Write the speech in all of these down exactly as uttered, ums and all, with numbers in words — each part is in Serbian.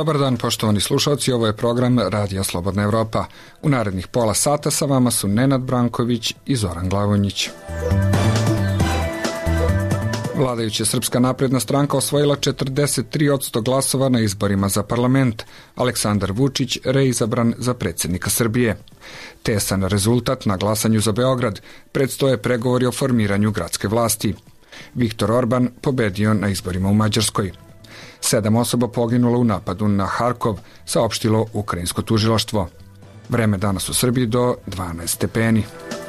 Dobar dan, poštovani slušalci, ovo je program Radija Slobodna Evropa. U narednih pola sata sa vama su Nenad Branković i Zoran Glavonjić. Vladajuća Srpska napredna stranka osvojila četrdeset tri posto glasova na izborima za parlament. Aleksandar Vučić reizabran za predsjednika Srbije. Tesan rezultat na glasanju za Beograd. Predstoje pregovori o formiranju gradske vlasti. Viktor Orban pobedio na izborima u Mađarskoj. Sedam osoba poginulo u napadu na Harkov, saopštilo ukrajinsko tužilaštvo. Vreme danas u Srbiji do dvanaest stepeni.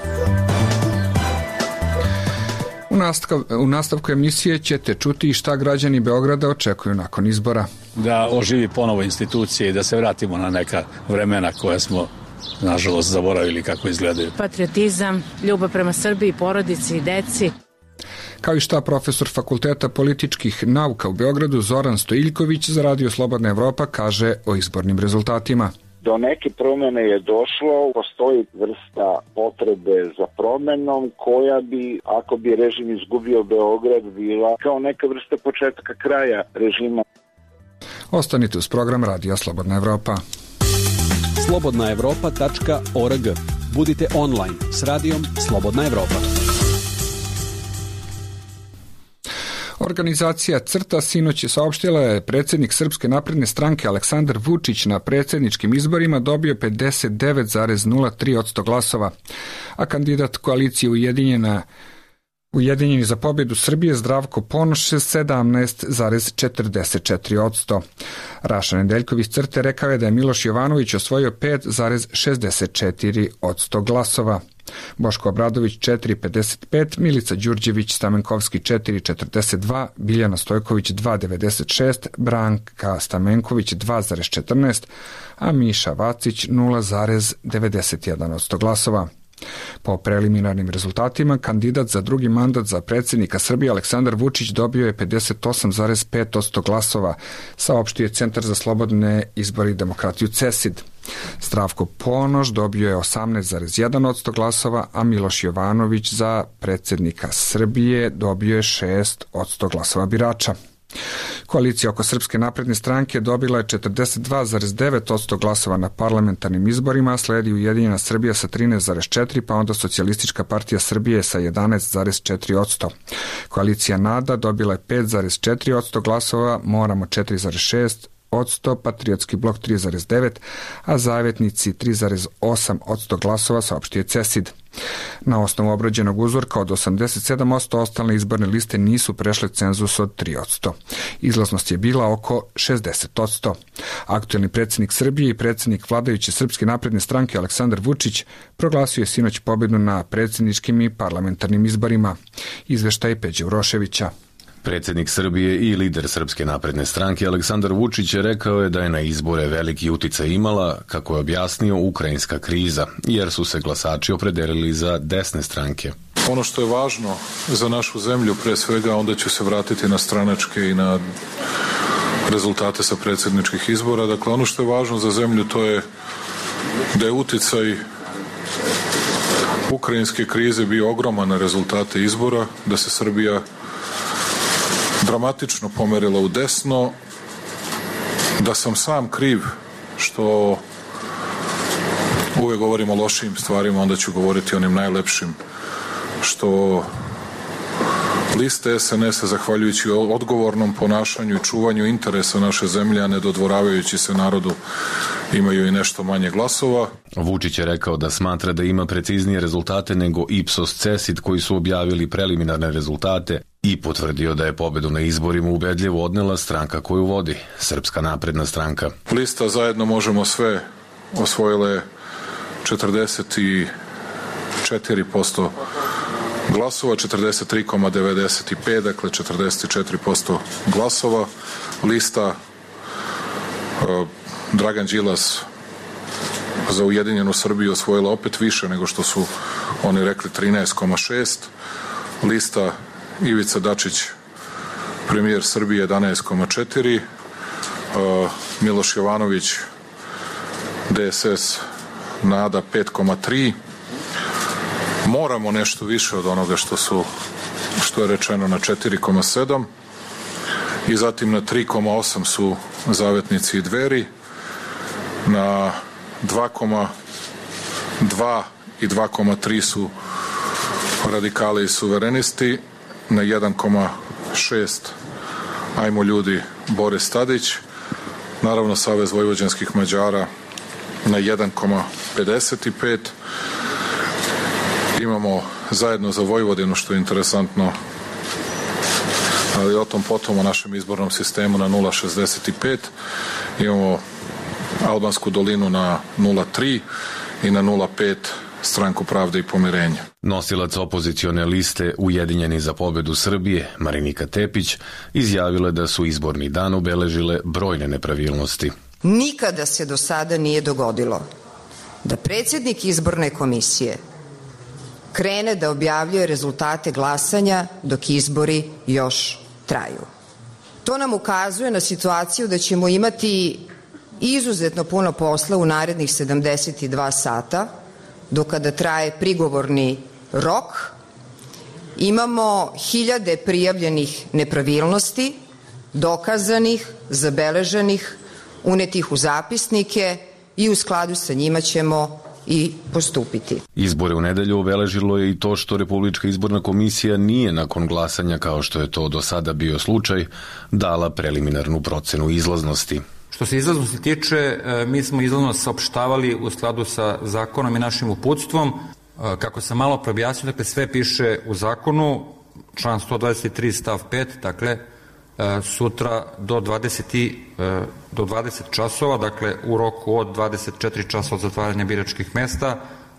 U, nastav, u nastavku emisije ćete čuti šta građani Beograda očekuju nakon izbora. Da oživi ponovo institucije i da se vratimo na neka vremena koja smo, nažalost, zaboravili kako izgledaju. Patriotizam, ljubav prema Srbiji, porodici i deci. Kao i šta profesor Fakulteta političkih nauka u Beogradu Zoran Stojiljković za Radio Slobodna Evropa kaže o izbornim rezultatima. Do neke promjene je došlo, postoji vrsta potrebe za promenom koja bi, ako bi režim izgubio Beograd, bila kao neka vrsta početka kraja režima. Ostanite uz program Radija Slobodna Evropa. slobodna evropa tačka org. Budite online s Radijom Slobodna Evropa. Organizacija CRTA sinoć je saopštila da je predsjednik Srpske napredne stranke Aleksandar Vučić na predsjedničkim izborima dobio pedeset devet zarez nula tri posto glasova, a kandidat koalicije Ujedinjena Ujedinjeni za pobjedu Srbije Zdravko Ponoš sedamnaest zarez četrdeset četiri posto. Raša Nedeljković CRTE rekao je da je Miloš Jovanović osvojio pet zarez šezdeset četiri posto glasova. Boško Obradović četiri zarez pedeset pet, Milica Đurđević Stamenkovski četiri zarez četrdeset dva, Biljana Stojković dva zarez devedeset šest, Branka Stamenković dva zarez četrnaest, a Miša Vacić nula zarez devedeset jedan posto glasova. Po preliminarnim rezultatima, kandidat za drugi mandat za predsjednika Srbije Aleksandar Vučić dobio je pedeset osam zarez pet posto glasova, saopštio je Centar za slobodne izbore i demokratiju CESID. Zdravko Ponoš dobio je osamnaest zarez jedan posto glasova, a Miloš Jovanović za predsjednika Srbije dobio je šest posto glasova birača. Koalicija oko Srpske napredne stranke dobila je četrdeset dva zarez devet posto glasova na parlamentarnim izborima, sledi Ujedinjena Srbija sa trinaest zarez četiri, pa onda Socijalistička partija Srbije sa jedanaest zarez četiri posto. Koalicija NADA dobila je pet zarez četiri posto glasova, Moramo četiri zarez šest posto, Patriotski blok tri zarez devet, a Zavetnici tri zarez osam posto glasova, saopštio CESID. Na osnovu obrađenog uzorka od osamdeset sedam posto ostale izborne liste nisu prešle cenzus od tri posto. Izlaznost je bila oko šezdeset posto. Aktuelni predsjednik Srbije i predsjednik vladajuće Srpske napredne stranke Aleksandar Vučić proglasio je sinoć pobjedu na predsjedničkim i parlamentarnim izborima. Izveštaj Peđe Uroševića. Predsjednik Srbije i lider Srpske napredne stranke Aleksandar Vučić je rekao je da je na izbore veliki uticaj imala, kako je objasnio, ukrajinska kriza, jer su se glasači opredelili za desne stranke. Ono što je važno za našu zemlju, pre svega, onda ću se vratiti na stranačke i na rezultate sa predsjedničkih izbora. Dakle, ono što je važno za zemlju, to je da je uticaj ukrajinske krize bio ogroman na rezultate izbora, da se Srbija dramatično pomerila u desno, da sam sam kriv što uvek govorim o lošim stvarima, onda ću govoriti o onim najlepšim, što liste S N S-a, zahvaljujući odgovornom ponašanju i čuvanju interesa naše zemlje, a ne dodvoravajući se narodu, imaju i nešto manje glasova. Vučić je rekao da smatra da ima preciznije rezultate nego Ipsos CESID koji su objavili preliminarne rezultate i potvrdio da je pobedu na izborima ubedljivo odnela stranka koju vodi, Srpska napredna stranka. Lista Zajedno možemo sve osvojile četrdeset četiri posto glasova, četrdeset tri zarez devedeset pet, dakle četrdeset četiri posto glasova. Lista uh, Dragan Đilas za Ujedinjenu Srbiju osvojila opet više nego što su oni rekli, trinaest zarez šest. Lista Ivica Dačić, premijer Srbije, jedanaest zarez četiri. Uh, Miloš Jovanović, D S S, NADA, pet zarez tri. Moramo nešto više od onoga što su što je rečeno na četiri zarez sedam i zatim na tri zarez osam su Zavetnici i Dveri, na dva zarez dva i dva zarez tri su Radikali i Suverenisti, na jedan zarez šest Ajmo ljudi Boris Tadić, naravno Savez vojvođanskih Mađara na jedan zarez pedeset pet. Imamo Zajedno za Vojvodinu, što je interesantno, ali o tom potom o našem izbornom sistemu na nula zarez šezdeset pet. Imamo Albansku dolinu na nula zarez tri i na nula zarez pet Stranku pravde i pomirenja. Nosilac opozicione liste Ujedinjeni za pobedu Srbije, Marinika Tepić, izjavila je da su izborni dan obeležile brojne nepravilnosti. Nikada se do sada nije dogodilo da predsjednik izborne komisije krene da objavljuje rezultate glasanja dok izbori još traju. To nam ukazuje na situaciju da ćemo imati izuzetno puno posla u narednih sedamdeset dva sata, do kada traje prigovorni rok. Imamo hiljade prijavljenih nepravilnosti, dokazanih, zabeleženih, unetih u zapisnike i u skladu sa njima ćemo i postupiti. Izbore u nedelju obeležilo je i to što Republička izborna komisija nije nakon glasanja, kao što je to do sada bio slučaj, dala preliminarnu procenu izlaznosti. Što se izlaznosti tiče, mi smo izlaznost saopštavali u skladu sa zakonom i našim uputstvom. Kako sam malo preobjasnio, dakle sve piše u zakonu, član sto dvadeset tri stav pet, dakle sutra do dvadeset, do dvadeset časova, dakle u roku od dvadeset četiri časa od zatvaranja biračkih mesta,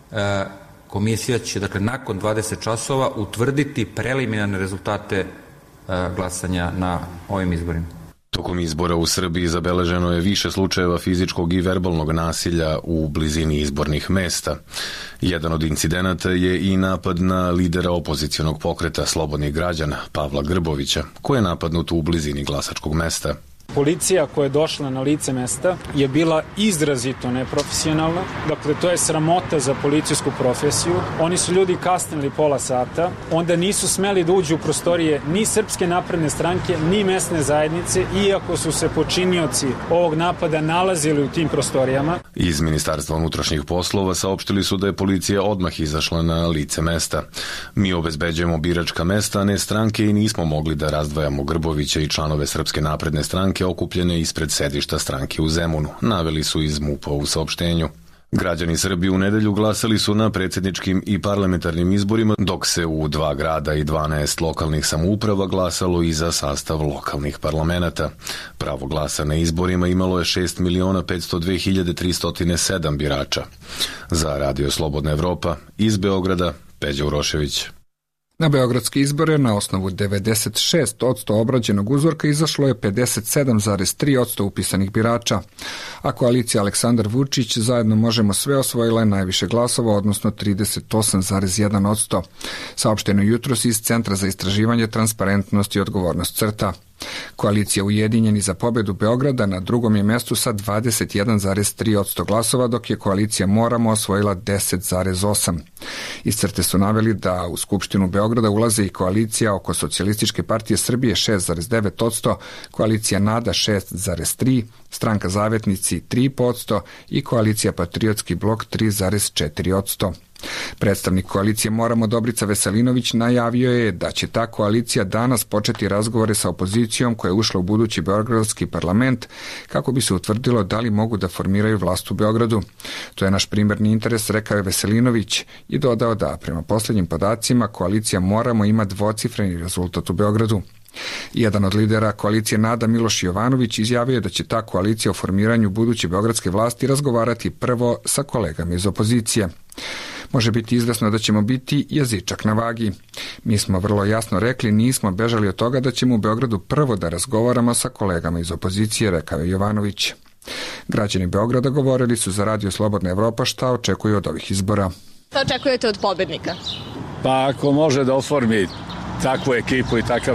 komisija će, dakle nakon dvadeset časova, utvrditi preliminarne rezultate glasanja na ovim izborima. Tokom izbora u Srbiji zabeleženo je više slučajeva fizičkog i verbalnog nasilja u blizini izbornih mesta. Jedan od incidenata je i napad na lidera opozicionog pokreta Slobodnih građana, Pavla Grbovića, koji je napadnut u blizini glasačkog mesta. Policija koja je došla na lice mesta je bila izrazito neprofesionalna, dakle to je sramota za policijsku profesiju. Oni su ljudi kasnili pola sata, onda nisu smeli da uđu u prostorije ni Srpske napredne stranke, ni mesne zajednice, iako su se počinioci ovog napada nalazili u tim prostorijama. Iz Ministarstva unutrašnjih poslova saopštili su da je policija odmah izašla na lice mesta. Mi obezbeđujemo biračka mesta, a ne stranke, i nismo mogli da razdvajamo Grbovića i članove Srpske napredne stranke okupljene ispred sedišta stranke u Zemunu, naveli su iz MUP-a u saopštenju. Građani Srbije u nedelju glasali su na predsjedničkim i parlamentarnim izborima, dok se u dva grada i dvanaest lokalnih samouprava glasalo i za sastav lokalnih parlamenata. Pravo glasa na izborima imalo je šest miliona petsto dve hiljade tristo sedam birača. Za Radio Slobodna Evropa, iz Beograda, Peđa Urošević. Na beogradske izbore na osnovu devedeset šest posto obrađenog uzorka izašlo je pedeset sedam zarez tri posto upisanih birača, a koalicija Aleksandar Vučić Zajedno možemo sve osvojila je najviše glasova, odnosno trideset osam zarez jedan posto. Saopšteno jutros iz Centra za istraživanje, transparentnost i odgovornost CRTA. Koalicija Ujedinjeni za pobedu Beograda na drugom je mestu sa dvadeset jedan zarez tri posto glasova, dok je koalicija Moramo osvojila deset zarez osam. Iz CRTE su naveli da u Skupštinu Beograda ulaze i koalicija oko Socijalističke partije Srbije šest zarez devet posto, koalicija Nada šest zarez tri posto, Stranka Zavetnici tri posto i koalicija Patriotski blok tri zarez četiri posto. Predstavnik koalicije Moramo Dobrica Veselinović najavio je da će ta koalicija danas početi razgovore sa opozicijom koja je ušla u budući beogradski parlament kako bi se utvrdilo da li mogu da formiraju vlast u Beogradu. To je naš primarni interes, rekao je Veselinović i dodao da prema posljednjim podacima koalicija Moramo ima dvocifreni rezultat u Beogradu. Jedan od lidera koalicije Nada, Miloš Jovanović, izjavio je da će ta koalicija o formiranju buduće beogradske vlasti razgovarati prvo sa kolegama iz opozicije. Može biti izvesno da ćemo biti jezičak na vagi. Mi smo vrlo jasno rekli, nismo bežali od toga da ćemo u Beogradu prvo da razgovaramo sa kolegama iz opozicije, rekao je Jovanović. Građani Beograda govorili su za Radio Slobodna Evropa šta očekuju od ovih izbora. Šta očekujete od pobednika? Pa ako može da oformi takvu ekipu i takav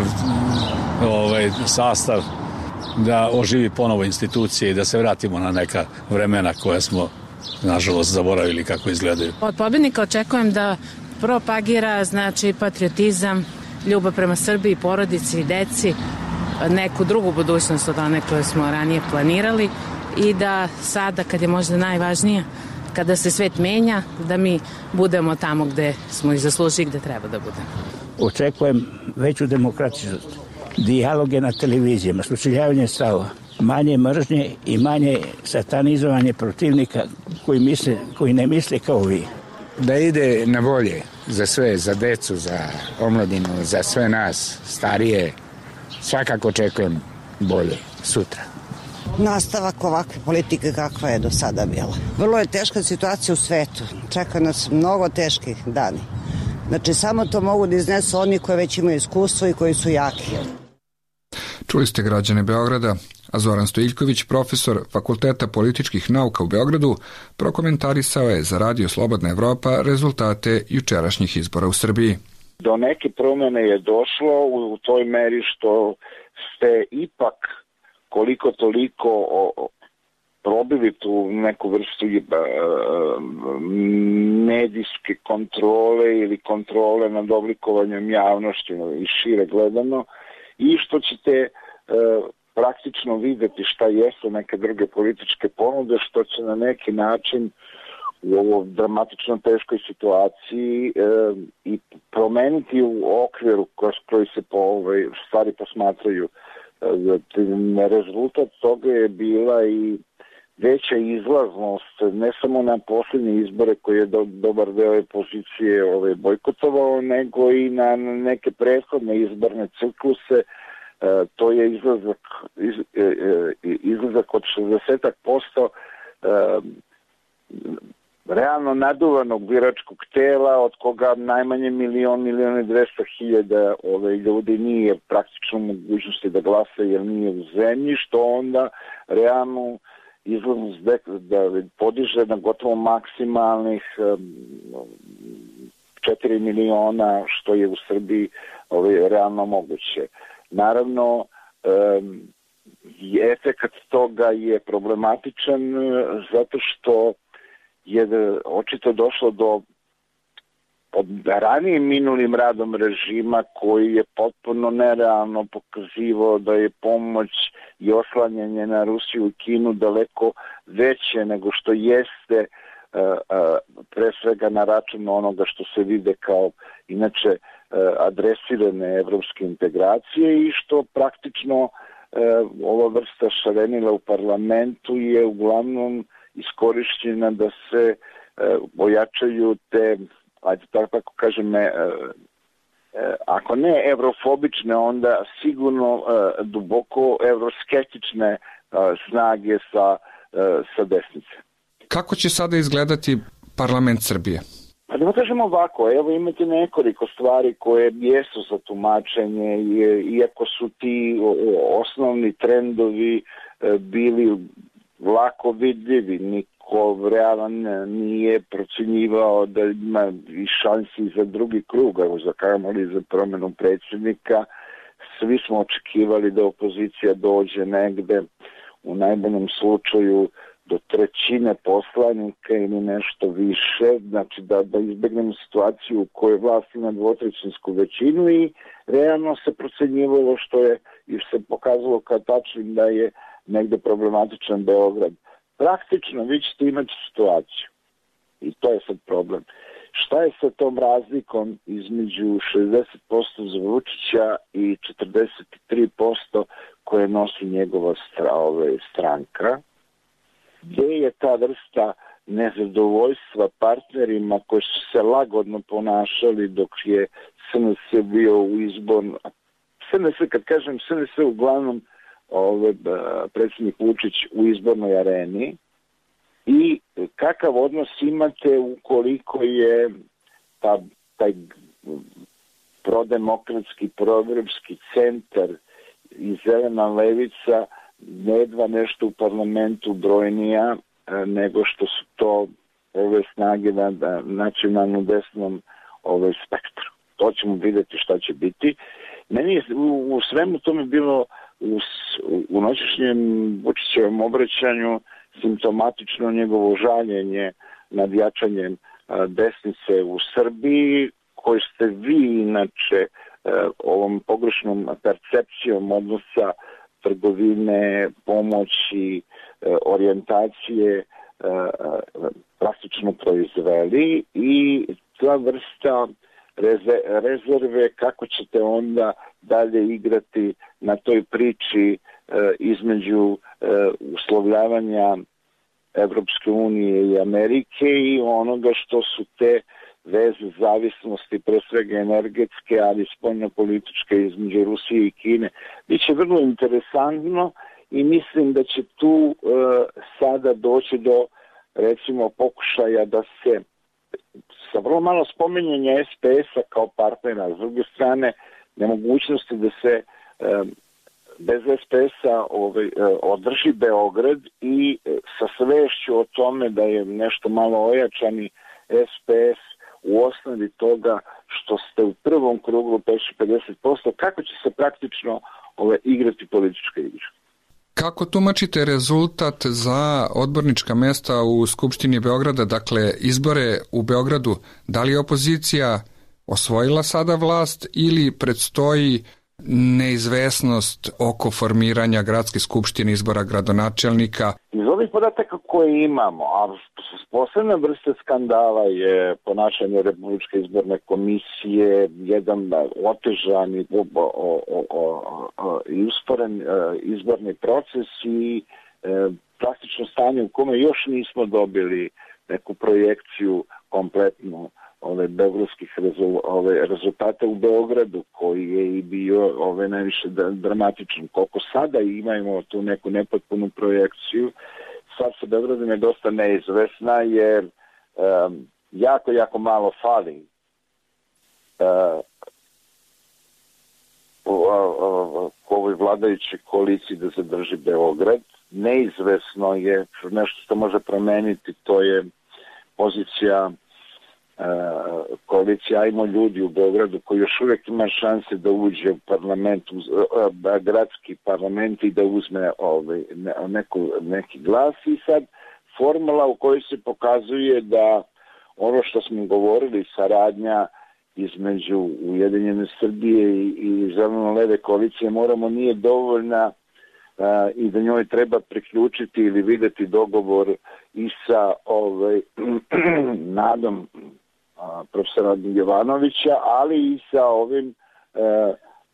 ovaj, sastav, da oživi ponovo institucije i da se vratimo na neka vremena koja smo, nažalost, zaboravili kako izgledaju. Od pobednika očekujem da propagira, znači, patriotizam, ljubav prema Srbiji, porodici i deci, neku drugu budućnost od one koje smo ranije planirali i da sada, kad je možda najvažnije, kada se svet menja, da mi budemo tamo gde smo i zaslužili, gde treba da budemo. Očekujem veću demokratičnost, dijaloge na televizijama, sučeljavanje stavova, manje mržnje i manje satanizovanje protivnika koji, misle, koji ne misle kao vi. Da ide na bolje za sve, za decu, za omladinu, za sve nas, starije. Svakako očekujem bolje sutra. Nastavak ovakve politike kakva je do sada bila. Vrlo je teška situacija u svetu. Čeka nas mnogo teških dani. Znači, samo to mogu da iznesu oni koji već imaju iskustvo i koji su jaki. Čuli ste građane Beograda, a Zoran Stojiljković, profesor Fakulteta političkih nauka u Beogradu, prokomentarisao je za Radio Slobodna Evropa rezultate jučerašnjih izbora u Srbiji. Do neke promene je došlo u toj meri što ste ipak koliko toliko probili tu neku vrstu medijske kontrole ili kontrole nad oblikovanjem javnošću i šire gledano, i što ćete praktično videti šta jesu neke druge političke ponude, što će na neki način u ovoj dramatično teškoj situaciji e, i promeniti u okviru kroz koji se po ovaj, stvari posmatraju. E, rezultat toga je bila i veća izlaznost, ne samo na posljednje izbore koje je do, dobar deo opozicije ovaj, bojkotovao, nego i na neke prethodne izborne cikluse. E, to je izlazak, iz, e, e, izlazak od šezdeset posto e, realno naduvanog biračkog tela, od koga najmanje milion, milion i dvesta hiljada ove ljudi nije praktično mogućnosti da glasa jer nije u zemlji, što onda realno izlaznost da podiže na gotovo maksimalnih četiri miliona, što je u Srbiji ove, realno moguće. Naravno, efekat toga je problematičan zato što je očito došlo do pod ranijim minulim radom režima koji je potpuno nerealno pokazivao da je pomoć i oslanjanje na Rusiju i Kinu daleko veće nego što jeste, pre svega na račun onoga što se vide kao inače adresirane evropske integracije i što praktično ova vrsta šarenila u parlamentu je uglavnom iskorišćena da se ojačaju te, ajde tako kažem, ako ne evrofobične, onda sigurno duboko evroskeptične snage sa, sa desnice. Kako će sada izgledati parlament Srbije? Pa da kažemo ovako, evo imate nekoliko stvari koje jesu za tumačenje, iako su ti osnovni trendovi bili lako vidljivi, niko realan nije procenjivao da ima i šansi za drugi krug, evo za kamoli za promenu predsjednika. Svi smo očekivali da opozicija dođe negde u najboljem slučaju do trećine poslanika ili nešto više, znači da, da izbegnemo situaciju u kojoj vlast ima dvotrećinsku većinu i realno se procenjivalo što je i se pokazalo kao tačnim da je negde problematičan Beograd. Praktično vi ćete imati situaciju i to je sad problem. Šta je sa tom razlikom između šezdeset posto za Vučića i četrdeset tri posto koje nosi njegova stranka? Gde je ta vrsta nezadovoljstva partnerima koji su se lagodno ponašali dok je S N S bio u izbornom... S N S, kad kažem S N S, uglavnom ove, predsjednik Vučić u izbornoj areni, i kakav odnos imate ukoliko je ta, taj prodemokratski, proevropski centar i zelena levica nedva nešto u parlamentu brojnija nego što su to ove snage na, na nacionalno desnom ove spektru. To ćemo vidjeti šta će biti. Meni je u, u svemu tome bilo u, u noćešnjem Vučićevom obraćanju simptomatično njegovo žaljenje nad jačanjem desnice u Srbiji, koje ste vi inače ovom pogrešnom percepcijom odnosa trgovine, pomoći, orijentacije plastično proizveli i ta vrsta rezerve kako ćete onda dalje igrati na toj priči između uslovljavanja Evropske unije i Amerike i onoga što su te veze zavisnosti, pre svega energetske, ali spoljno-političke između Rusije i Kine. Biće vrlo interesantno i mislim da će tu e, sada doći do, recimo, pokušaja da se sa vrlo malo spominjanja es pe es-a kao partnera, s druge strane nemogućnosti da se e, bez es pe es-a ovaj, održi Beograd i sa svešću o tome da je nešto malo ojačani es pe es u osnovi toga što ste u prvom krugu prešli pedeset posto, kako će se praktično ovaj, igrati politička igra. Kako tumačite rezultat za odbornička mesta u Skupštini Beograda, dakle izbore u Beogradu? Da li je opozicija osvojila sada vlast ili predstoji neizvesnost oko formiranja gradske skupštine, izbora gradonačelnika? Iz ovih podataka koje imamo, a posebna vrsta skandala je ponašanje Republičke izborne komisije, jedan otežan i usporen izborni proces i plastično stanje u kome još nismo dobili neku projekciju kompletnu ove beogradskih rezul, ove rezultate u Beogradu koji je i bio ove najviše dramatičan. Koliko sada imamo tu neku nepotpunu projekciju, sad sa Beogradom je dosta neizvesna jer um, jako, jako malo fali uh, u, u, u ovoj vladajućoj koaliciji da zadrži Beograd. Neizvesno je nešto što može promeniti, to je pozicija koalicija Ajmo ljudi u Beogradu koji još uvijek ima šanse da uđe u parlament, gradski parlament i da uzme ovaj, neku, neki glas i sad formula u kojoj se pokazuje da ono što smo govorili, saradnja između Ujedinjene Srbije i, i zeleno-leve koalicije moramo nije dovoljna Uh, i da njoj treba priključiti ili videti dogovor i sa ovaj, nadom uh, profesora Jovanovića, ali i sa ovim uh,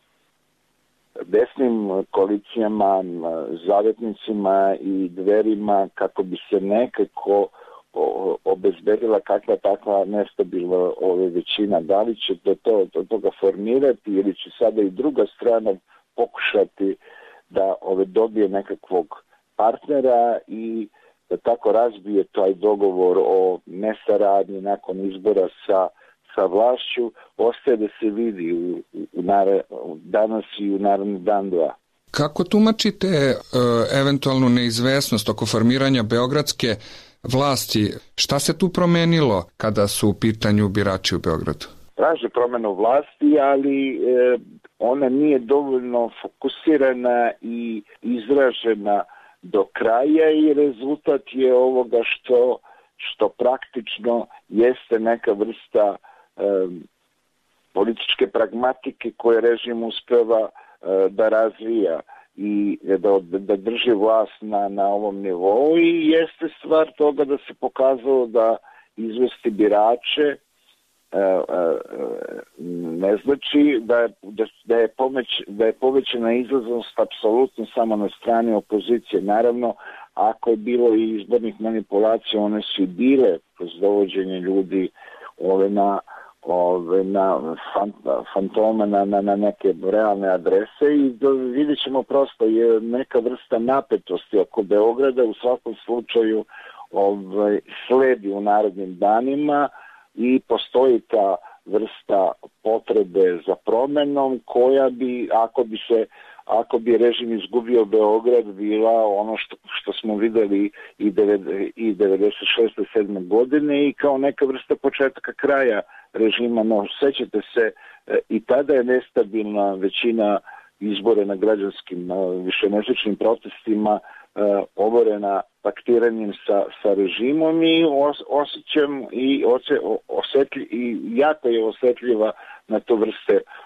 desnim koalicijama, uh, zavetnicima i dverima kako bi se nekako o, obezbedila kakva takva nestabilna ove većina. Da li će do, to, do toga formirati ili će sada i druga strana pokušati da ove dobije nekakvog partnera i da tako razbije taj dogovor o nesaradnji nakon izbora sa, sa vlašću, ostaje da se vidi u, u nare, danas i u naredni dan dva. Kako tumačite e, eventualnu neizvesnost oko formiranja beogradske vlasti? Šta se tu promenilo kada su u pitanju birači u Beogradu? Traže promenu vlasti, ali e, ona nije dovoljno fokusirana i izražena do kraja i rezultat je ovoga što, što praktično jeste neka vrsta e, političke pragmatike koje režim uspeva e, da razvija i da, da drži vlast na, na ovom nivou i jeste stvar toga da se pokazalo da izvesti birače ne znači da, da, da, je, pomeć, da je povećana izlaznost apsolutno samo na strani opozicije. Naravno, ako je bilo i izbornih manipulacija, one su i bile kroz dovođenje ljudi ove na, ove na fantome, na, na, na neke realne adrese i do, vidjet ćemo prosto je neka vrsta napetosti oko Beograda u svakom slučaju ovaj, sledi u narednim danima i postoji ta vrsta potrebe za promenom koja bi, ako bi se ako bi režim izgubio Beograd, bila ono što, što smo videli i, i devedeset šeste sedme godine i kao neka vrsta početka kraja režima. No, sećate se, i tada je nestabilna većina izbore na građanskim višemesečnim protestima oborena paktiranjem sa, sa režimom i os, osjećam i, ose, osjetlj, i jako je osjetljiva na to vrste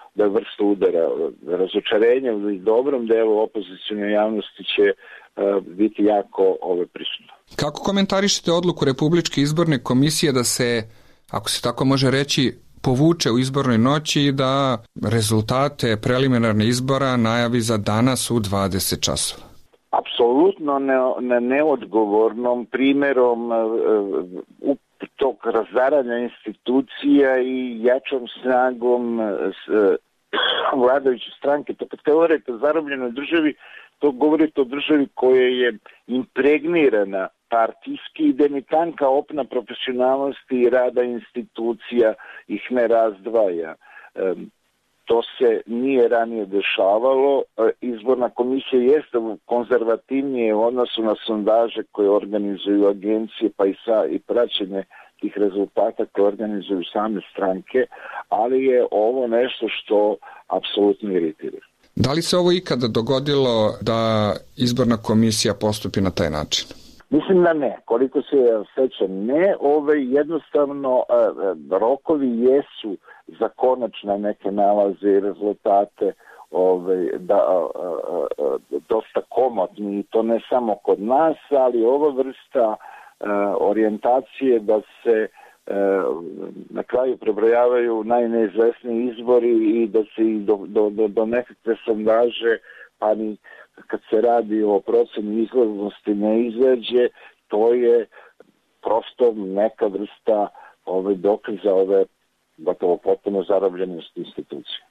da vrsta udara razočarenja u dobrom delu opozicijne javnosti će uh, biti jako ove prisutno. Kako komentarišete odluku Republičke izborne komisije da se, ako se tako može reći, povuče u izbornoj noći i da rezultate preliminarne izbora najavi za danas u dvadeset časova? Apsolutno ne, ne, neodgovornom primjerom uh, tog razaranja institucija i jačom snagom uh, vladajuće stranke. To kad govorite o zarobljenoj državi, to govorite o državi koja je impregnirana partijski i demitanka opna profesionalnosti i rada institucija ih ne razdvaja. Um, to se nije ranije dešavalo. Izborna komisija jeste konzervativnije u odnosu na sondaže koje organizuju agencije pa i, sa, i praćenje tih rezultata koje organizuju same stranke, ali je ovo nešto što apsolutno iritira. Da li se ovo ikada dogodilo da izborna komisija postupi na taj način? Mislim da ne. Koliko se sećam, ne. Ove jednostavno rokovi jesu za konačne neke nalaze i rezultate ove, da, a, a, a, dosta komotni i to ne samo kod nas, ali ova vrsta a, orijentacije da se a, na kraju prebrojavaju najneizvesniji izbori i da se i do, do, do, do nekakve sondaže, pa ni kad se radi o proceni izlaznosti ne izađe, to je prosto neka vrsta ove dokaza ove gotovo potpuno zarobljenosti institucije.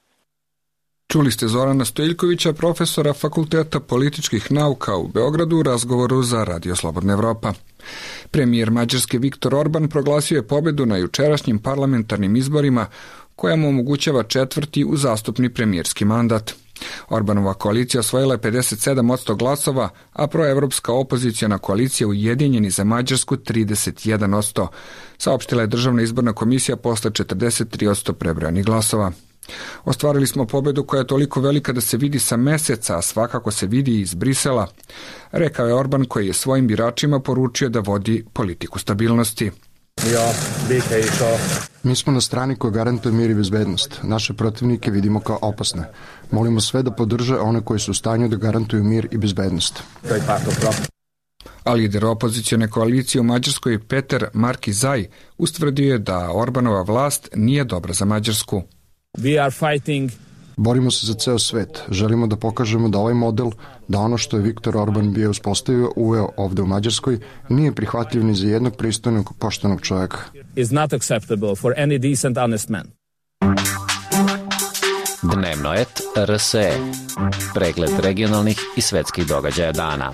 Čuli ste Zorana Stojiljkovića, profesora Fakulteta političkih nauka u Beogradu u razgovoru za Radio Slobodna Evropa. Premijer Mađarske Viktor Orban proglasio je pobedu na jučerašnjim parlamentarnim izborima koja mu omogućava četvrti uzastopni premijerski mandat. Orbanova koalicija osvojila je pedeset sedam posto glasova, a proevropska opozicijona koalicija Ujedinjeni za Mađarsku trideset jedan posto. Saopštila je Državna izborna komisija posle četrdeset tri posto prebrojanih glasova. Ostvarili smo pobedu koja je toliko velika da se vidi sa meseca, a svakako se vidi iz Brisela, rekao je Orban koji je svojim biračima poručio da vodi politiku stabilnosti. Mi smo na strani koja garantuje mir i bezbednost. Naše protivnike vidimo kao opasne. Molimo sve da podrže one koji su u stanju da garantuju mir i bezbednost. A lider opozicijone koalicije u Mađarskoj Peter Markizaj ustvrdio je da Orbanova vlast nije dobra za Mađarsku. We are fighting. Borimo se za ceo svet. Želimo da pokažemo da ovaj model, da ono što je Viktor Orban bio uspostavio, uveo ovde u Mađarskoj, nije prihvatljiv ni za jednog pristojnog, poštenog čovjeka. Is not acceptable for any decent, honest man. Dnevnoet R S E. Pregled regionalnih i svetskih događaja dana.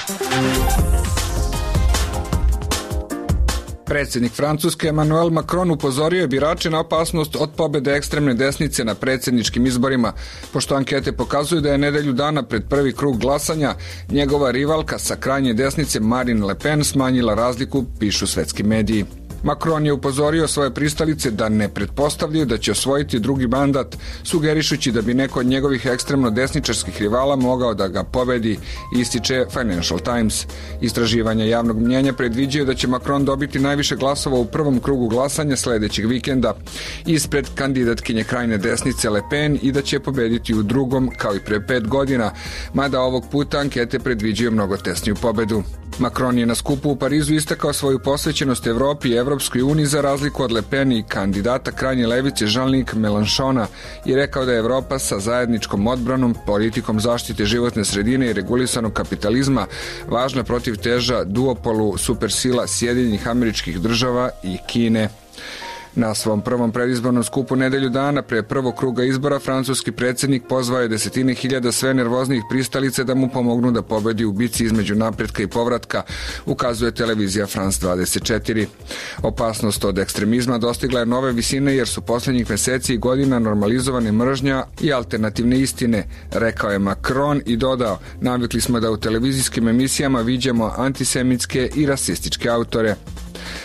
Predsjednik Francuske Emmanuel Macron upozorio je birače na opasnost od pobede ekstremne desnice na predsjedničkim izborima, pošto ankete pokazuju da je nedelju dana pred prvi krug glasanja njegova rivalka sa krajnje desnice Marine Le Pen smanjila razliku, pišu svetski mediji. Macron je upozorio svoje pristalice da ne pretpostavljaju da će osvojiti drugi mandat, sugerišući da bi neko od njegovih ekstremno desničarskih rivala mogao da ga pobedi, ističe Financial Times. Istraživanja javnog mnjenja predviđaju da će Macron dobiti najviše glasova u prvom krugu glasanja sledećeg vikenda ispred kandidatkinje krajne desnice Le Pen i da će pobediti u drugom kao i pre pet godina, mada ovog puta ankete predviđaju mnogo tesniju pobedu. Macron je na skupu u Parizu istakao svoju posvećenost Evropi i Evropskoj uniji za razliku od Le Pen i kandidata krajnje levice Jean-Luc Mélenchona i rekao da je Evropa sa zajedničkom odbranom, politikom zaštite životne sredine i regulisanog kapitalizma važna protiv teža duopolu supersila Sjedinjenih Američkih Država i Kine. Na svom prvom predizbornom skupu nedelju dana pre prvog kruga izbora francuski predsjednik pozvao je desetine hiljada sve nervoznijih pristalice da mu pomognu da pobedi u bici između napretka i povratka, ukazuje televizija France dvadeset četiri. Opasnost od ekstremizma dostigla je nove visine jer su posljednjih meseci i godina normalizovane mržnja i alternativne istine, rekao je Macron i dodao: navikli smo da u televizijskim emisijama viđamo antisemitske i rasističke autore.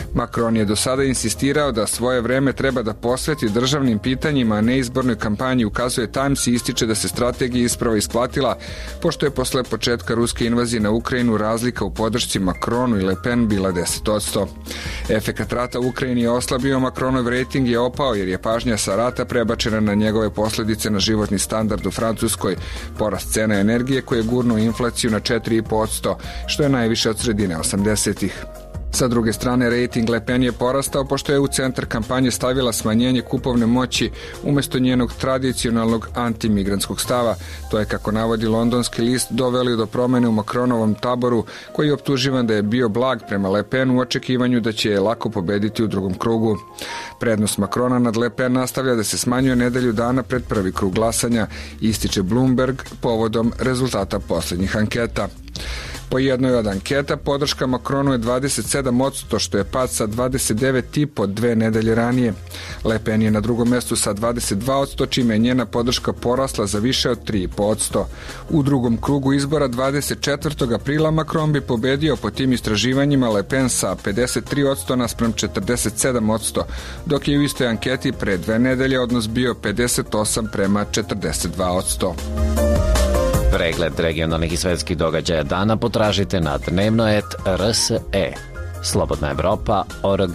Macron je do sada insistirao da svoje vreme treba da posveti državnim pitanjima, a ne izbornoj kampanji, ukazuje Times i ističe da se strategija isprava isplatila, pošto je posle početka ruske invazije na Ukrajinu razlika u podršci Macronu i Le Pen bila deset posto. Efekat rata u Ukrajini je oslabio, Macronov rejting je opao jer je pažnja sa rata prebačena na njegove posledice na životni standard u Francuskoj, porast cena energije koje je gurnuo inflaciju na četiri i po posto, što je najviše od sredine osamdesetih. Sa druge strane, rejting Le Pen je porastao pošto je u centar kampanje stavila smanjenje kupovne moći umesto njenog tradicionalnog antimigrantskog stava. To je, kako navodi londonski list, doveli do promene u Macronovom taboru, koji je optuživan da je bio blag prema Le Pen u očekivanju da će je lako pobediti u drugom krugu. Prednost Macrona nad Le Pen nastavlja da se smanjuje nedelju dana pred prvi krug glasanja, ističe Bloomberg povodom rezultata poslednjih anketa. Po jednoj od anketa podrška Macronu je dvadeset sedam posto, što je pad sa dvadeset devet i po dve nedelje ranije. Le Pen je na drugom mestu sa dvadeset dva posto, čime je njena podrška porasla za više od tri posto. U drugom krugu izbora dvadeset četvrtog aprila Macron bi pobedio po tim istraživanjima Le Pen sa pedeset tri posto naspram četrdeset sedam posto, dok je u istoj anketi pre dve nedelje odnos bio pedeset osam prema četrdeset dva posto. Pregled regionalnih i svetskih događaja dana potražite na dnevnoet R S E. Slobodna Evropa tačka org.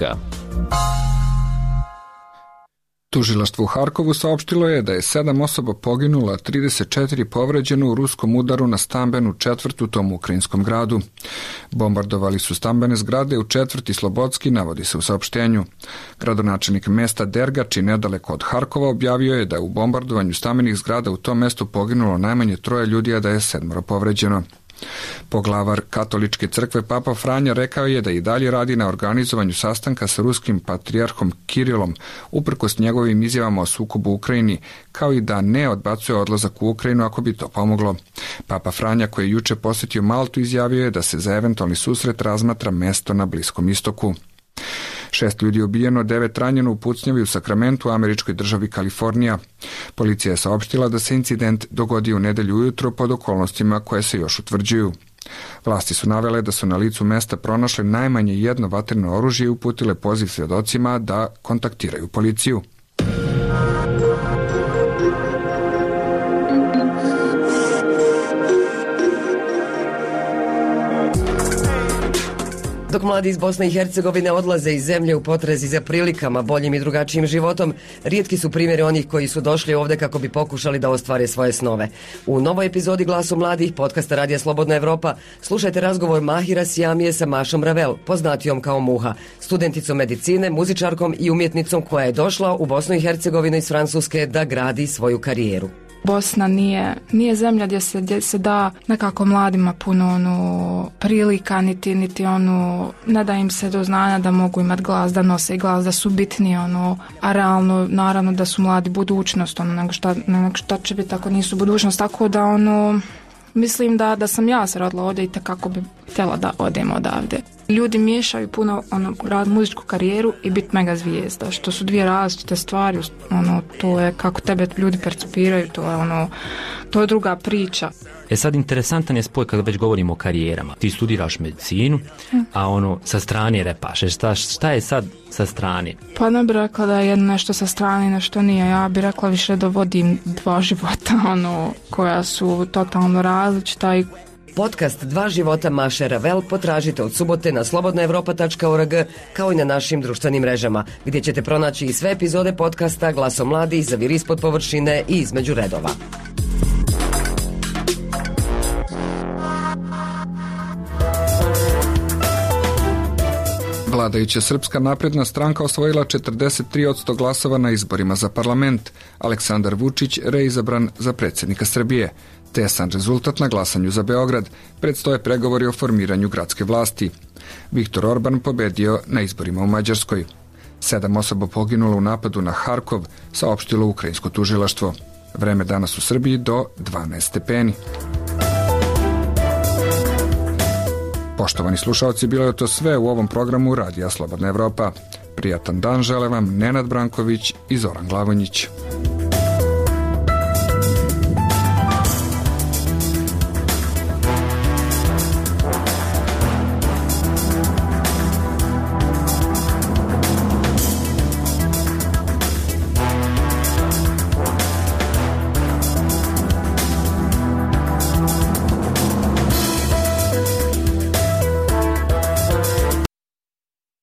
Tužilaštvo u Harkovu saopštilo je da je sedam osoba poginulo, a trideset četiri povređeno u ruskom udaru na stambenu četvrt u tom ukrajinskom gradu. Bombardovali su stambene zgrade u četvrti Slobodski, navodi se u saopštenju. Gradonačelnik mesta Dergač, nedaleko od Harkova, objavio je da je u bombardovanju stambenih zgrada u tom mestu poginulo najmanje troje ljudi, a da je sedmoro povređeno. Poglavar katoličke crkve Papa Franja rekao je da i dalje radi na organizovanju sastanka sa ruskim patrijarhom Kirilom, uprkos njegovim izjavama o sukobu u Ukrajini, kao i da ne odbacuje odlazak u Ukrajinu ako bi to pomoglo. Papa Franja, koji je juče posjetio Maltu, izjavio je da se za eventualni susret razmatra mesto na Bliskom istoku. Šest ljudi je ubijeno, devet ranjeno u pucnjavi u Sakramentu, u američkoj državi Kalifornija. Policija je saopštila da se incident dogodio u nedelju ujutro pod okolnostima koje se još utvrđuju. Vlasti su navele da su na licu mesta pronašle najmanje jedno vatreno oružje i uputile poziv svjedocima da kontaktiraju policiju. Dok mladi iz Bosne i Hercegovine odlaze iz zemlje u potrazi za prilikama, boljim i drugačijim životom, rijetki su primjeri onih koji su došli ovde kako bi pokušali da ostvare svoje snove. U novoj epizodi Glasu mladih, podcasta Radija Slobodna Evropa, slušajte razgovor Mahira Sijamije sa Mašom Ravel, poznatijom kao Muha, studenticom medicine, muzičarkom i umjetnicom koja je došla u Bosnu i Hercegovinu iz Francuske da gradi svoju karijeru. Bosna nije, nije zemlja gdje se, gdje se da nekako mladima puno onu prilika, niti, niti onu, ne da im se do znanja da mogu imati glas, da nose glas, da su bitni, ono, a realno, naravno da su mladi budućnost, ono, nego šta, nego šta će biti ako nisu budućnost, tako da, ono, mislim da, da sam ja se rodila ovdje i tako bi htjela da odem odavde. Ljudi miješaju puno ono, rad muzičku karijeru i biti mega zvijezda, što su dvije različite stvari, ono, to je kako tebe ljudi percipiraju, to je ono, to je druga priča. E sad, interesantan je spoj kada već govorimo o karijerama. Ti studiraš medicinu, a ono, sa strane repaš. Šta, šta je sad sa strane? Pa ne bih rekla da je jedno nešto sa strane, nešto nije. Ja bih rekla više da vodim dva života, ono, koja su totalno različita i Podcast Dva života Maše Ravel potražite od subote na slobodna evropa tačka org kao i na našim društvenim mrežama, gdje ćete pronaći i sve epizode podcasta Glasom mladih, Zavir ispod površine i Između redova. Vladajuća Srpska napredna stranka osvojila četrdeset tri posto glasova na izborima za parlament. Aleksandar Vučić reizabran za predsjednika Srbije. Tesan rezultat na glasanju za Beograd. Predstoje pregovori o formiranju gradske vlasti. Viktor Orban pobedio na izborima u Mađarskoj. Sedam osoba poginulo u napadu na Harkov, saopštilo ukrajinsko tužilaštvo. Vreme danas u Srbiji do dvanaest stepeni. Poštovani slušalci, bilo je to sve u ovom programu Radija Slobodna Evropa. Prijatan dan žele vam Nenad Branković i Zoran Glavonjić.